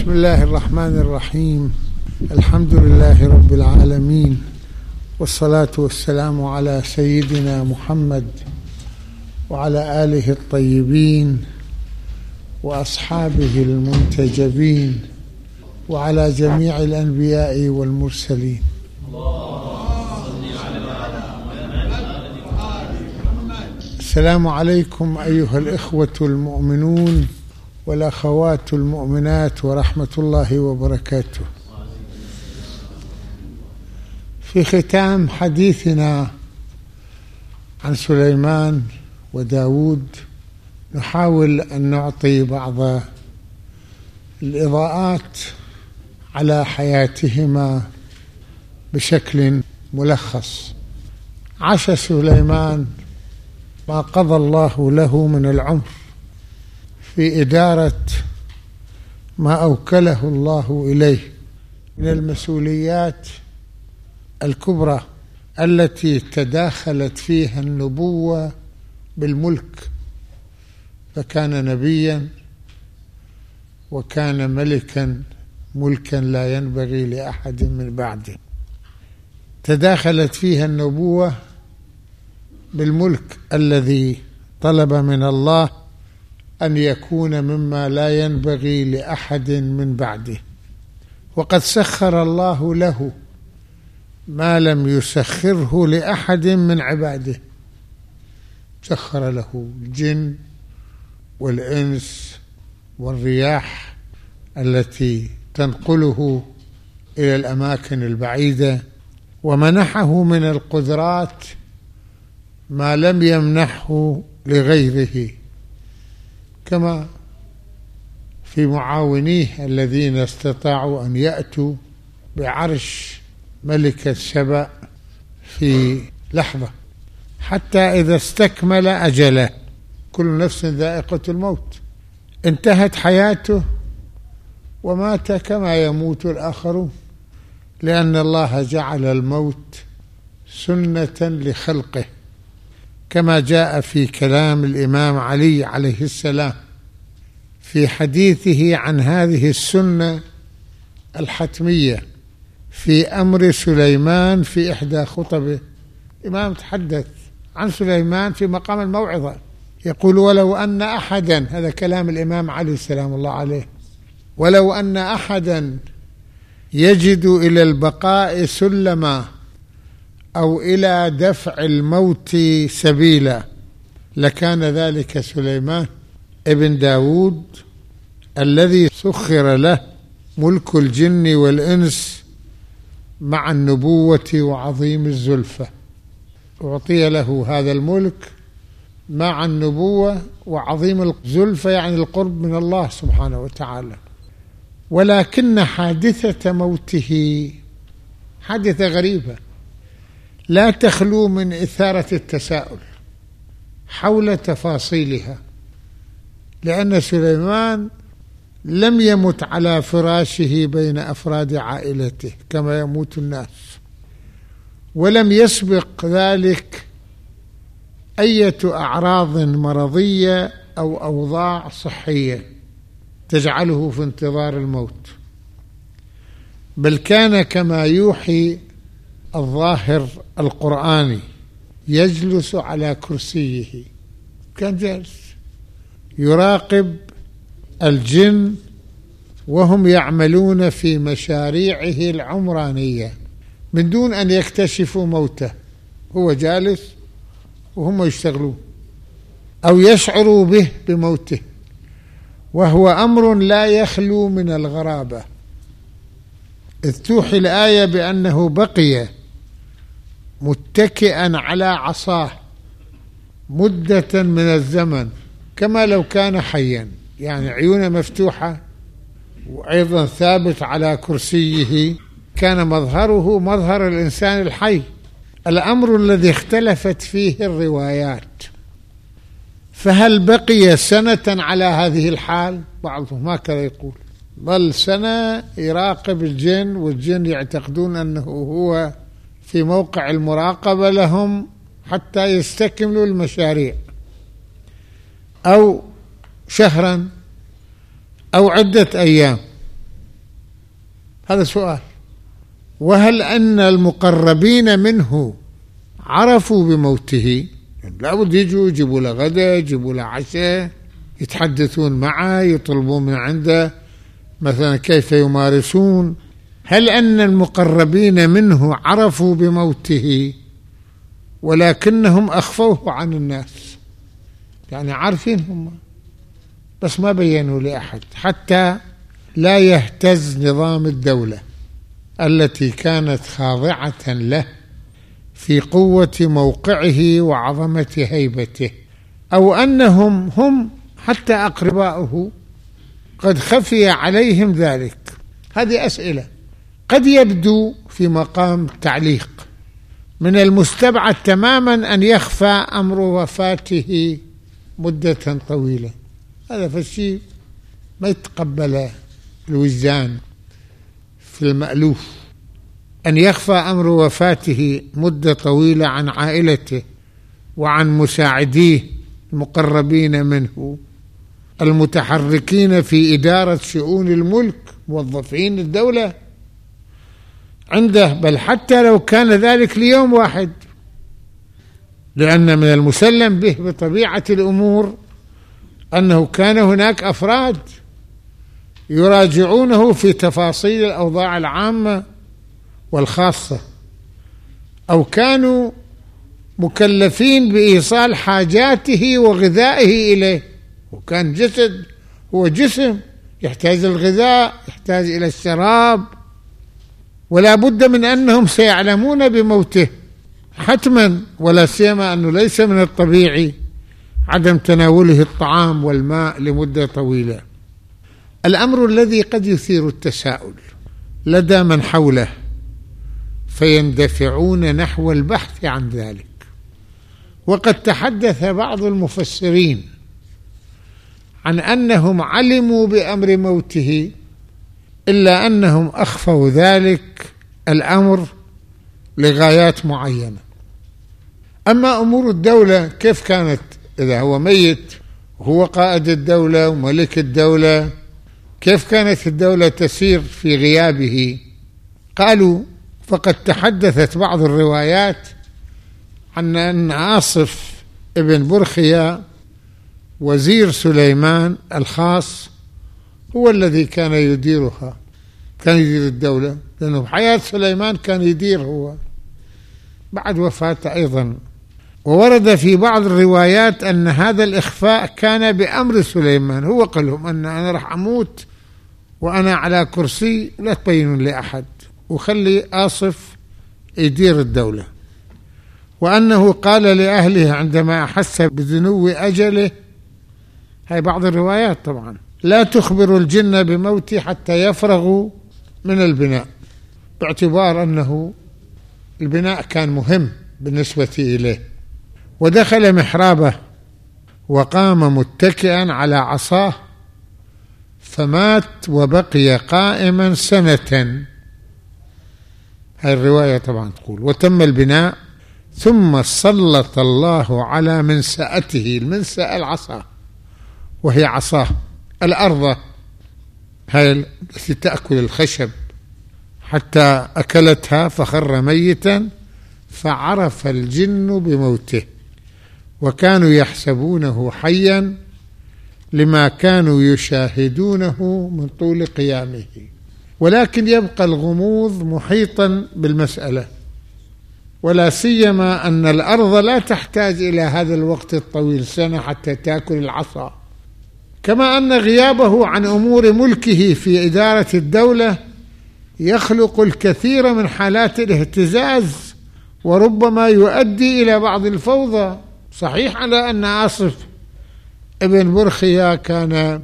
بسم الله الرحمن الرحيم. الحمد لله رب العالمين، والصلاة والسلام على سيدنا محمد وعلى آله الطيبين وأصحابه المنتجبين وعلى جميع الأنبياء والمرسلين. السلام عليكم أيها الإخوة المؤمنون والأخوات المؤمنات ورحمة الله وبركاته. في ختام حديثنا عن سليمان وداود نحاول أن نعطي بعض الإضاءات على حياتهما بشكل ملخص. عاش سليمان ما قضى الله له من العمر في إدارة ما أوكله الله إليه من المسؤوليات الكبرى التي تداخلت فيها النبوة بالملك، فكان نبيا وكان ملكا، ملكا لا ينبغي لأحد من بعده. تداخلت فيها النبوة بالملك الذي طلب من الله أن يكون مما لا ينبغي لأحد من بعده، وقد سخر الله له ما لم يسخره لأحد من عباده. سخر له الجن والإنس والرياح التي تنقله إلى الأماكن البعيدة، ومنحه من القدرات ما لم يمنحه لغيره، كما في معاونيه الذين استطاعوا أن يأتوا بعرش ملكة سبأ في لحظة، حتى إذا استكمل أجله، كل نفس ذائقة الموت، انتهت حياته ومات كما يموت الآخرون، لأن الله جعل الموت سنة لخلقه، كما جاء في كلام الإمام علي عليه السلام في حديثه عن هذه السنة الحتمية في أمر سليمان في إحدى خطبه. الإمام تحدث عن سليمان في مقام الموعظة، يقول: ولو أن أحدا، هذا كلام الإمام علي سلام الله عليه، ولو أن أحدا يجد إلى البقاء سلما أو إلى دفع الموت سبيلا لكان ذلك سليمان ابن داود الذي سخر له ملك الجن والإنس مع النبوة وعظيم الزلفة. أعطي له هذا الملك مع النبوة وعظيم الزلفة، يعني القرب من الله سبحانه وتعالى. ولكن حادثة موته حادثة غريبة لا تخلو من إثارة التساؤل حول تفاصيلها، لأن سليمان لم يمت على فراشه بين أفراد عائلته كما يموت الناس، ولم يسبق ذلك أي أعراض مرضية أو أوضاع صحية تجعله في انتظار الموت، بل كان كما يوحي الظاهر القرآني يجلس على كرسيه، كان جالس يراقب الجن وهم يعملون في مشاريعه العمرانية من دون أن يكتشفوا موته، هو جالس وهم يشتغلون أو يشعروا به بموته، وهو أمر لا يخلو من الغرابة، إذ توحي الآية بأنه بقي متكئا على عصاه مدة من الزمن كما لو كان حيا، يعني عيونه مفتوحة وأيضا ثابت على كرسيه، كان مظهره مظهر الإنسان الحي، الأمر الذي اختلفت فيه الروايات. فهل بقي سنة على هذه الحال؟ بعضهم هكذا يقول، ظل سنة يراقب الجن، والجن يعتقدون أنه هو في موقع المراقبة لهم حتى يستكملوا المشاريع، أو شهرا أو عدة أيام. هذا سؤال. وهل أن المقربين منه عرفوا بموته؟ لابد يجيبوا له غدا، يجيبوا له عشاء، يتحدثون معه، يطلبون من عنده مثلا كيف يمارسون. هل أن المقربين منه عرفوا بموته ولكنهم أخفوه عن الناس؟ يعني عارفين هم بس ما بينوا لأحد، حتى لا يهتز نظام الدولة التي كانت خاضعة له في قوة موقعه وعظمة هيبته، أو أنهم هم حتى أقرباؤه قد خفي عليهم ذلك. هذه أسئلة قد يبدو في مقام تعليق. من المستبعد تماما أن يخفى أمر وفاته مدة طويلة، هذا فالشيء ما يتقبل الوجدان في المألوف، أن يخفى أمر وفاته مدة طويلة عن عائلته وعن مساعديه المقربين منه المتحركين في إدارة شؤون الملك، موظفين الدولة عنده، بل حتى لو كان ذلك ليوم واحد، لأن من المسلم به بطبيعة الأمور أنه كان هناك أفراد يراجعونه في تفاصيل الأوضاع العامة والخاصة، أو كانوا مكلفين بإيصال حاجاته وغذائه إليه، وكان جسد هو جسم يحتاج الغذاء، يحتاج إلى الشراب، ولا بد من أنهم سيعلمون بموته حتما، ولا سيما أنه ليس من الطبيعي عدم تناوله الطعام والماء لمدة طويلة. الأمر الذي قد يثير التساؤل لدى من حوله فيندفعون نحو البحث عن ذلك، وقد تحدث بعض المفسرين عن أنهم علموا بأمر موته إلا أنهم أخفوا ذلك الأمر لغايات معينة. أما أمور الدولة كيف كانت إذا هو ميت وهو قائد الدولة وملك الدولة، كيف كانت الدولة تسير في غيابه؟ قالوا فقد تحدثت بعض الروايات عن أن آصف ابن برخيا وزير سليمان الخاص هو الذي كان يديرها، كان يدير الدولة، لأنه بحياة سليمان كان يدير هو بعد وفاته أيضا. وورد في بعض الروايات أن هذا الإخفاء كان بأمر سليمان، هو قال لهم أن أنا رح أموت وأنا على كرسي، لا تبينون لأحد، وخلي آصف يدير الدولة. وأنه قال لأهله عندما أحس بذنو أجله، هاي بعض الروايات طبعا، لا تخبروا الجن بموتي حتى يفرغوا من البناء، باعتبار أنه البناء كان مهم بالنسبة إليه. ودخل محرابه وقام متكئا على عصاه فمات وبقي قائما سنة. هاي الرواية طبعا تقول وتم البناء ثم سلط الله على منسأته، المنسأ العصا وهي عصاه الأرض هاي التي تأكل الخشب، حتى أكلتها فخر ميتا فعرف الجن بموته، وكانوا يحسبونه حيا لما كانوا يشاهدونه من طول قيامه. ولكن يبقى الغموض محيطا بالمسألة، ولا سيما أن الأرض لا تحتاج إلى هذا الوقت الطويل سنة حتى تأكل العصا، كما أن غيابه عن أمور ملكه في إدارة الدولة يخلق الكثير من حالات الاهتزاز وربما يؤدي إلى بعض الفوضى. صحيح على أن آصف ابن برخيا كان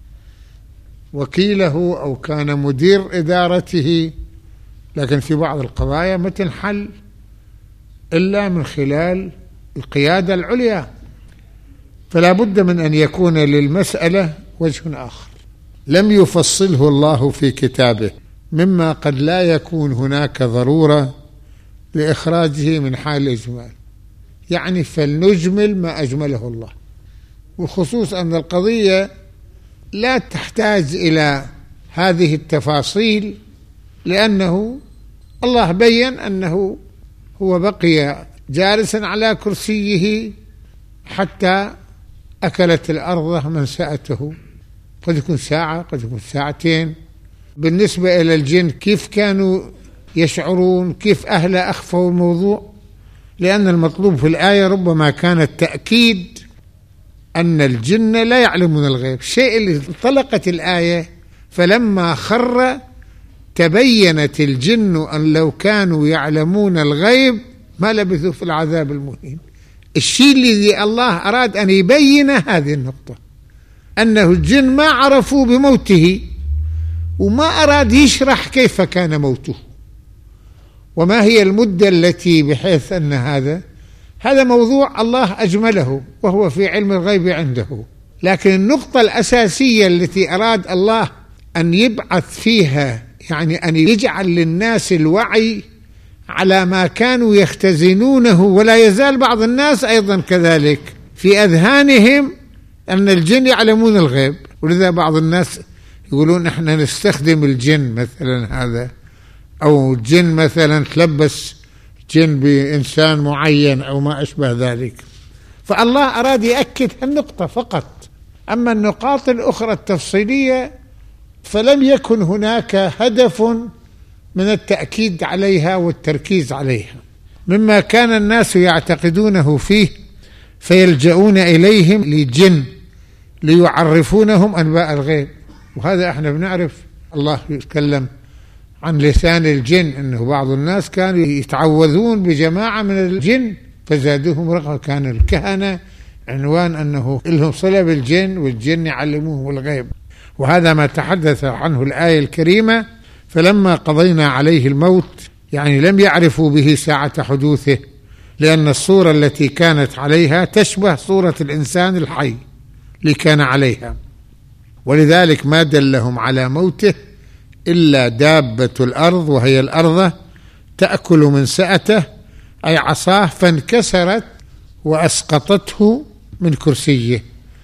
وكيله أو كان مدير إدارته، لكن في بعض القضايا ما تنحل إلا من خلال القيادة العليا، فلا بد من أن يكون للمسألة وجه آخر لم يفصله الله في كتابه، مما قد لا يكون هناك ضرورة لإخراجه من حال الإجمال. يعني فلنجمل ما أجمله الله، وخصوص أن القضية لا تحتاج إلى هذه التفاصيل لأنه الله بيّن أنه هو بقي جالسا على كرسيه حتى أكلت الأرض منسأته، قد يكون ساعة قد يكون ساعتين. بالنسبة إلى الجن كيف كانوا يشعرون، كيف أهل أخفوا الموضوع؟ لأن المطلوب في الآية ربما كان التأكيد أن الجن لا يعلمون الغيب، الشيء اللي انطلقت الآية فلما خر تبينت الجن أن لو كانوا يعلمون الغيب ما لبثوا في العذاب المهين. الشيء الذي الله أراد أن يبين هذه النقطة، أنه الجن ما عرفوا بموته، وما أراد يشرح كيف كان موته وما هي المدة التي بحيث أن هذا موضوع الله أجمله وهو في علم الغيب عنده. لكن النقطة الأساسية التي أراد الله أن يبعث فيها، يعني أن يجعل للناس الوعي على ما كانوا يختزنونه، ولا يزال بعض الناس أيضا كذلك في أذهانهم أن الجن يعلمون الغيب. ولذا بعض الناس يقولون إحنا نستخدم الجن مثلا هذا، أو الجن مثلا تلبس جن بإنسان معين أو ما أشبه ذلك. فالله أراد يأكد النقطة فقط، أما النقاط الأخرى التفصيلية فلم يكن هناك هدف من التأكيد عليها والتركيز عليها، مما كان الناس يعتقدونه فيه فيلجؤون إليهم لجن ليعرفونهم أنباء الغيب. وهذا احنا بنعرف الله يتكلم عن لسان الجن أنه بعض الناس كانوا يتعوذون بجماعة من الجن فزادوهم رقم. كان الكهنة عنوان أنه لهم صلة بالجن والجن يعلموهم الغيب، وهذا ما تحدث عنه الآية الكريمة. فلما قضينا عليه الموت يعني لم يعرفوا به ساعة حدوثه، لأن الصورة التي كانت عليها تشبه صورة الإنسان الحي اللي كان عليها، ولذلك ما دلهم على موته إلا دابة الأرض وهي الأرض تأكل من سأته أي عصاه، فانكسرت وأسقطته من كرسيه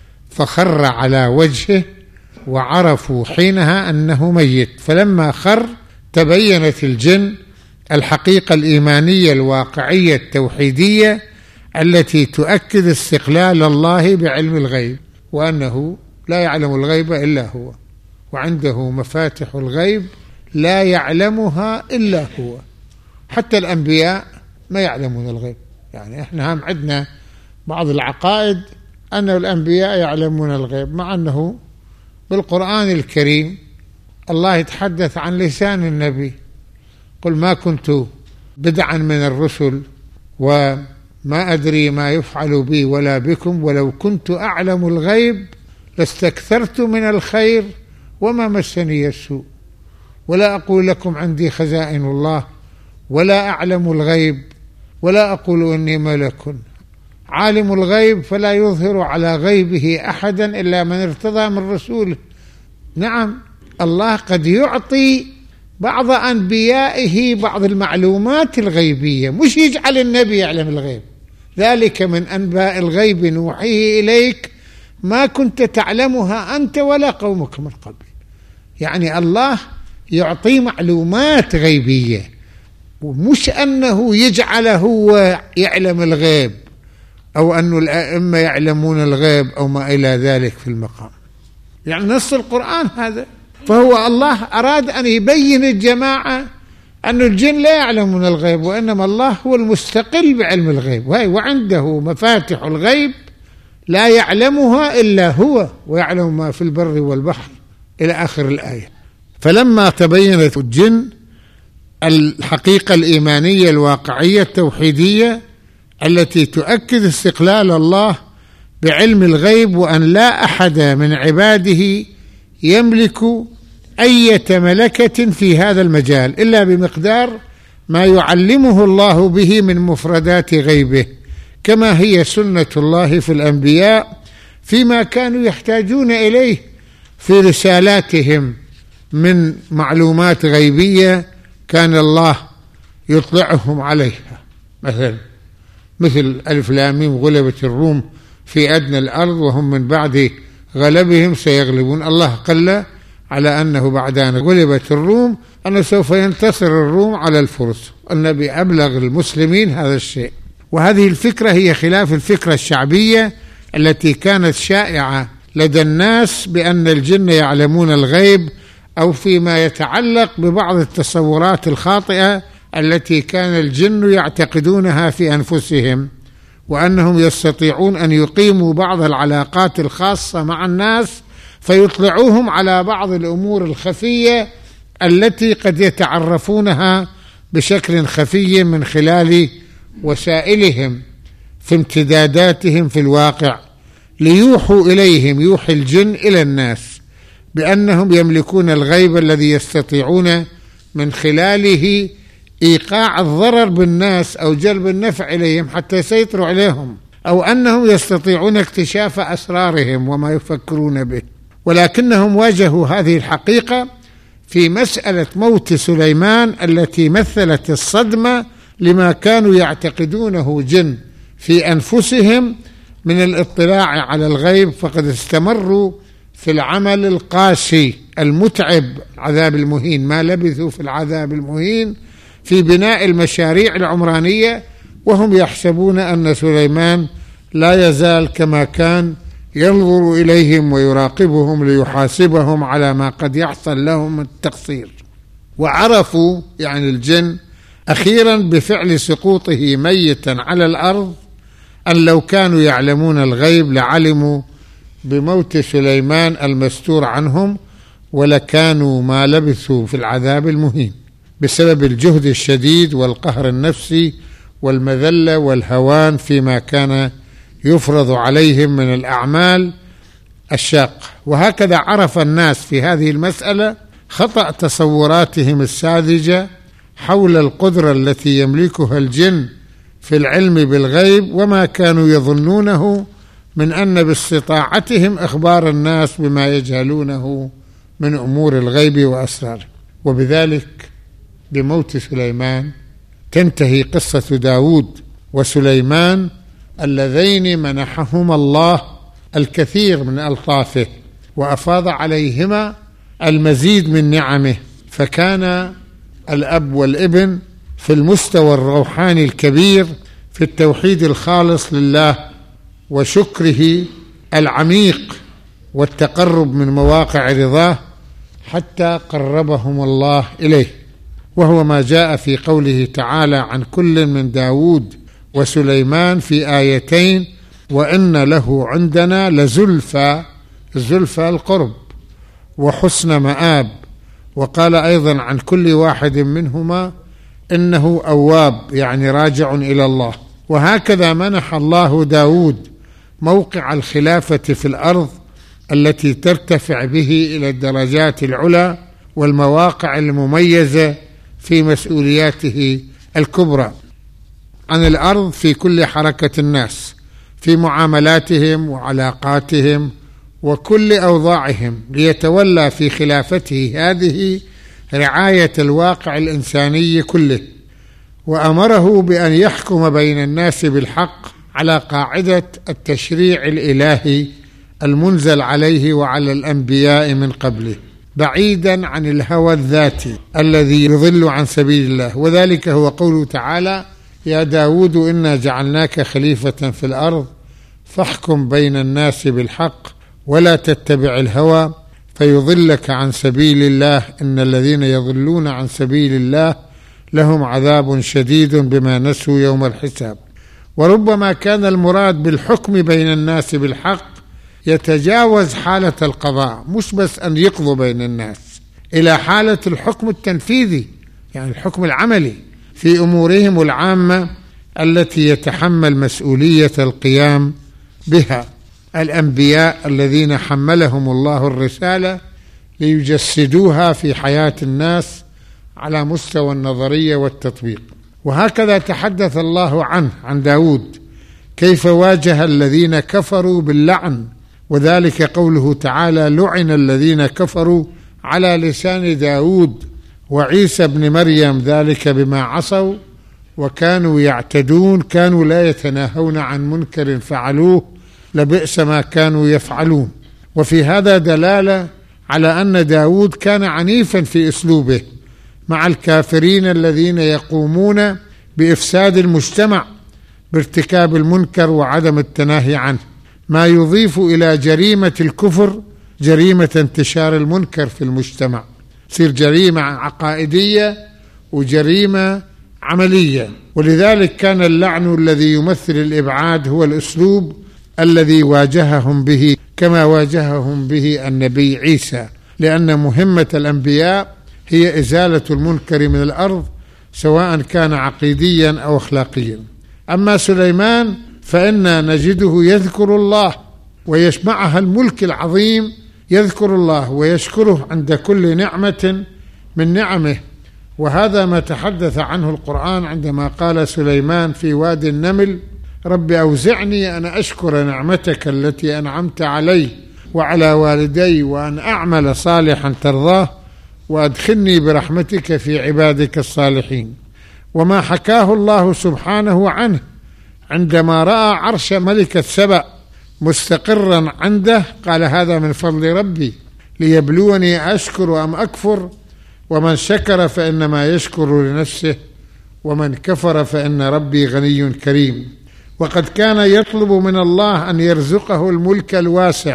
فخر على وجهه وعرفوا حينها أنه ميت. فلما خر تبينت الجن الحقيقة الإيمانية الواقعية التوحيدية التي تؤكد استقلال الله بعلم الغيب، وأنه لا يعلم الغيب إلا هو، وعنده مفاتح الغيب لا يعلمها إلا هو. حتى الأنبياء ما يعلمون الغيب. يعني إحنا هم عندنا بعض العقائد أن الأنبياء يعلمون الغيب، مع أنه بالقرآن الكريم الله يتحدث عن لسان النبي: قل ما كنت بدعا من الرسل وما أدري ما يفعل بي ولا بكم ولو كنت أعلم الغيب لاستكثرت من الخير وما مسني السوء ولا أقول لكم عندي خزائن الله ولا أعلم الغيب ولا أقول إني ملك. عالم الغيب فلا يظهر على غيبه أحدا إلا من ارتضى من رسوله. نعم، الله قد يعطي بعض أنبيائه بعض المعلومات الغيبية، مش يجعل النبي يعلم الغيب. ذلك من أنباء الغيب نوحيه إليك ما كنت تعلمها أنت ولا قومك من قبل. يعني الله يعطي معلومات غيبية، ومش أنه يجعله هو يعلم الغيب أو أن الأئمة يعلمون الغيب أو ما إلى ذلك في المقام. يعني نص القرآن هذا. فهو الله أراد أن يبين الجماعة أن الجن لا يعلمون الغيب، وإنما الله هو المستقل بعلم الغيب، وعنده مفاتح الغيب لا يعلمها إلا هو، ويعلم ما في البر والبحر إلى آخر الآية. فلما تبينت الجن الحقيقة الإيمانية الواقعية التوحيدية التي تؤكد استقلال الله بعلم الغيب، وأن لا أحد من عباده يملك أي ملكة في هذا المجال إلا بمقدار ما يعلمه الله به من مفردات غيبه، كما هي سنة الله في الأنبياء فيما كانوا يحتاجون إليه في رسالاتهم من معلومات غيبية كان الله يطلعهم عليها. مثل ألف لام ميم غلبت الروم في أدنى الأرض وهم من بعد غلبهم سيغلبون. الله قل على أنه بعد أن غلبت الروم أنه سوف ينتصر الروم على الفرس. النبي أبلغ المسلمين هذا الشيء. وهذه الفكرة هي خلاف الفكرة الشعبية التي كانت شائعة لدى الناس بأن الجن يعلمون الغيب، أو فيما يتعلق ببعض التصورات الخاطئة التي كان الجن يعتقدونها في أنفسهم، وأنهم يستطيعون أن يقيموا بعض العلاقات الخاصة مع الناس فيطلعوهم على بعض الأمور الخفية التي قد يتعرفونها بشكل خفي من خلال وسائلهم في امتداداتهم في الواقع، ليوحوا إليهم، يوحي الجن إلى الناس بأنهم يملكون الغيب الذي يستطيعون من خلاله إيقاع الضرر بالناس أو جلب النفع إليهم حتى يسيطروا عليهم، أو أنهم يستطيعون اكتشاف أسرارهم وما يفكرون به. ولكنهم واجهوا هذه الحقيقة في مسألة موت سليمان التي مثلت الصدمة لما كانوا يعتقدونه جن في أنفسهم من الاطلاع على الغيب، فقد استمروا في العمل القاسي المتعب، العذاب المهين، ما لبثوا في العذاب المهين في بناء المشاريع العمرانية، وهم يحسبون أن سليمان لا يزال كما كان ينظر إليهم ويراقبهم ليحاسبهم على ما قد يحصل لهم من التقصير. وعرفوا يعني الجن أخيرا بفعل سقوطه ميتا على الأرض أن لو كانوا يعلمون الغيب لعلموا بموت سليمان المستور عنهم، ولكانوا ما لبثوا في العذاب المهين بسبب الجهد الشديد والقهر النفسي والمذلة والهوان فيما كان يفرض عليهم من الأعمال الشاقة. وهكذا عرف الناس في هذه المسألة خطأ تصوراتهم الساذجة حول القدرة التي يملكها الجن في العلم بالغيب، وما كانوا يظنونه من أن باستطاعتهم إخبار الناس بما يجهلونه من أمور الغيب وأسراره. وبذلك بموت سليمان تنتهي قصة داود وسليمان اللذين منحهما الله الكثير من ألطافه وأفاض عليهما المزيد من نعمه، فكان الأب والابن في المستوى الروحاني الكبير في التوحيد الخالص لله وشكره العميق والتقرب من مواقع رضاه حتى قربهم الله إليه، وهو ما جاء في قوله تعالى عن كل من داود وسليمان في آيتين: وإن له عندنا لزلفى، الزلفى القرب، وحسن مآب. وقال أيضا عن كل واحد منهما إنه أواب، يعني راجع إلى الله. وهكذا منح الله داود موقع الخلافة في الأرض التي ترتفع به إلى الدرجات العلى والمواقع المميزة في مسؤولياته الكبرى عن الأرض في كل حركة الناس، في معاملاتهم وعلاقاتهم وكل أوضاعهم، ليتولى في خلافته هذه رعاية الواقع الإنساني كله. وأمره بأن يحكم بين الناس بالحق على قاعدة التشريع الإلهي المنزل عليه وعلى الأنبياء من قبله، بعيدا عن الهوى الذاتي الذي يضل عن سبيل الله. وذلك هو قوله تعالى: يا داود إنا جعلناك خليفة في الأرض فاحكم بين الناس بالحق ولا تتبع الهوى فيضلك عن سبيل الله إن الذين يضلون عن سبيل الله لهم عذاب شديد بما نسوا يوم الحساب. وربما كان المراد بالحكم بين الناس بالحق يتجاوز حالة القضاء، مش بس أن يقضوا بين الناس، إلى حالة الحكم التنفيذي، يعني الحكم العملي في أمورهم العامة التي يتحمل مسؤولية القيام بها الأنبياء الذين حملهم الله الرسالة ليجسدوها في حياة الناس على مستوى النظرية والتطبيق. وهكذا تحدث الله عنه عن داود كيف واجه الذين كفروا باللعن، وذلك قوله تعالى: لعن الذين كفروا على لسان داود وعيسى بن مريم ذلك بما عصوا وكانوا يعتدون، كانوا لا يتناهون عن منكر فعلوه لبئس ما كانوا يفعلون. وفي هذا دلالة على أن داود كان عنيفا في أسلوبه مع الكافرين الذين يقومون بإفساد المجتمع بارتكاب المنكر وعدم التناهي عنه، ما يضيف إلى جريمة الكفر جريمة انتشار المنكر في المجتمع، تصير جريمة عقائدية وجريمة عملية. ولذلك كان اللعن الذي يمثل الإبعاد هو الأسلوب الذي واجههم به كما واجههم به النبي عيسى، لأن مهمة الأنبياء هي إزالة المنكر من الأرض سواء كان عقيديا أو أخلاقيا. أما سليمان فإن نجده يذكر الله ويشمعها الملك العظيم، يذكر الله ويشكره عند كل نعمة من نعمه، وهذا ما تحدث عنه القرآن عندما قال سليمان في وادي النمل: رب أوزعني أن أشكر نعمتك التي أنعمت علي وعلى والدي وأن أعمل صالحا ترضاه وأدخلني برحمتك في عبادك الصالحين. وما حكاه الله سبحانه عنه عندما رأى عرش ملكة سبأ مستقرا عنده قال: هذا من فضل ربي ليبلوني أشكر أم أكفر، ومن شكر فإنما يشكر لنفسه ومن كفر فإن ربي غني كريم. وقد كان يطلب من الله أن يرزقه الملك الواسع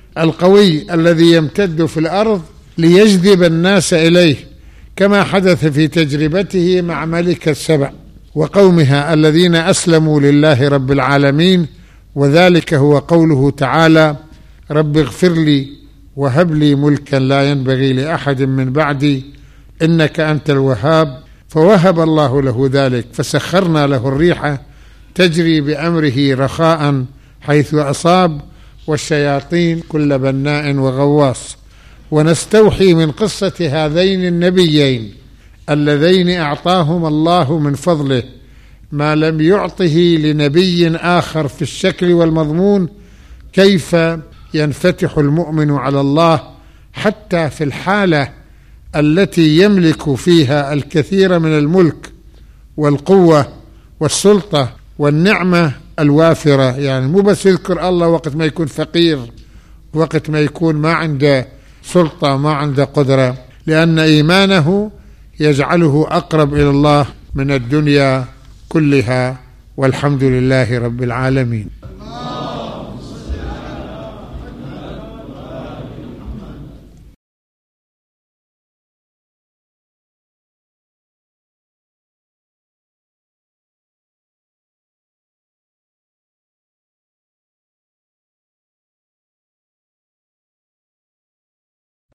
القوي الذي يمتد في الأرض ليجذب الناس إليه، كما حدث في تجربته مع ملكة سبأ وقومها الذين أسلموا لله رب العالمين، وذلك هو قوله تعالى: رب اغفر لي وهب لي ملكا لا ينبغي لأحد من بعدي إنك أنت الوهاب. فوهب الله له ذلك، فسخرنا له الريح تجري بأمره رخاء حيث أصاب والشياطين كل بناء وغواص. ونستوحي من قصة هذين النبيين اللذين أعطاهم الله من فضله ما لم يعطه لنبي آخر في الشكل والمضمون، كيف ينفتح المؤمن على الله حتى في الحالة التي يملك فيها الكثير من الملك والقوة والسلطة والنعمة الوافرة. يعني مو بس يذكر الله وقت ما يكون فقير، وقت ما يكون ما عنده سلطة ما عنده قدرة، لأن إيمانه يجعله أقرب إلى الله من الدنيا كلها، والحمد لله رب العالمين.